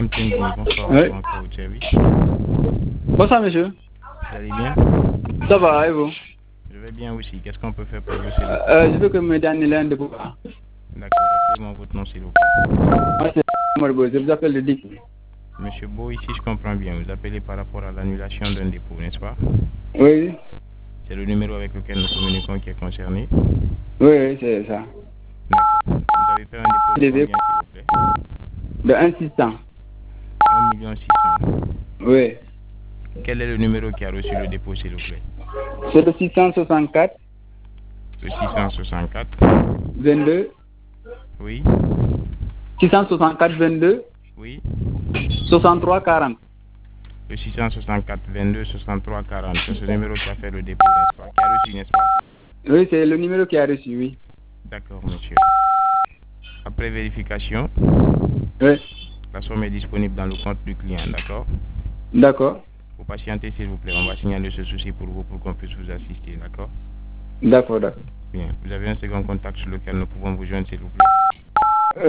Mtengui, bonsoir, Oui. encore au service. Bonsoir, monsieur. Vous allez bien? Ça va, et vous? Je vais bien aussi. Qu'est-ce qu'on peut faire pour vous, s'il vous plaît? Je veux que me donne l'un de vous. D'accord, appelez-moi votre nom, s'il vous plaît. Moi, c'est Morbo, je vous appelle le DIC. Monsieur Beau, ici, je comprends bien. Vous appelez par rapport à l'annulation d'un dépôt, n'est-ce pas? Oui, C'est le numéro avec lequel nous communiquons qui est concerné. oui, c'est ça. D'accord. Vous avez fait un dépôt de combien, s'il vous plaît? De 1 600. 1 600 000. Oui. Quel est le numéro qui a reçu le dépôt, s'il vous plaît? C'est le 664 Le 664. 22. Oui. 664 22 Oui. 63 40. Le 664 22 63 40. C'est ce numéro qui a fait le dépôt, n'est-ce pas? Qui a reçu, n'est-ce pas? Oui, c'est le numéro qui a reçu, oui. D'accord, monsieur. Après vérification, Oui. la somme est disponible dans le compte du client, d'accord? D'accord. Vous patientez, s'il vous plaît. On va signaler ce souci pour vous pour qu'on puisse vous assister, d'accord? D'accord, d'accord. Bien. Vous avez un second contact sur lequel nous pouvons vous joindre, s'il vous plaît?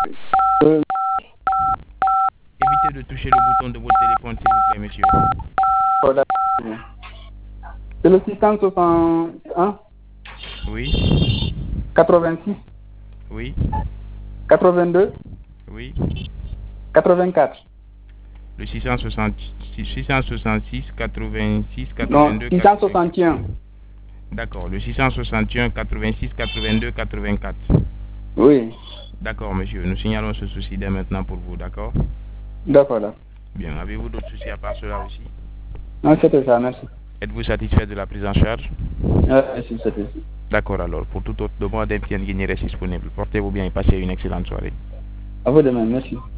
Évitez de toucher le bouton de votre téléphone, s'il vous plaît, monsieur. C'est le 661 Oui. 86 Oui. 82 Oui. 84. Le 666 86 Non, 82 661. D'accord. Le 661 86 82 84. Oui. D'accord, monsieur. Nous signalons ce souci dès maintenant pour vous, d'accord? D'accord, là. Bien. Avez-vous d'autres soucis à part cela aussi? Non, c'était ça, merci. Êtes-vous satisfait de la prise en charge? Merci, c'était ça. D'accord, alors. Pour tout autre demande, MTN Guinée reste disponible. Portez-vous bien et passez une excellente soirée. À vous de même, merci.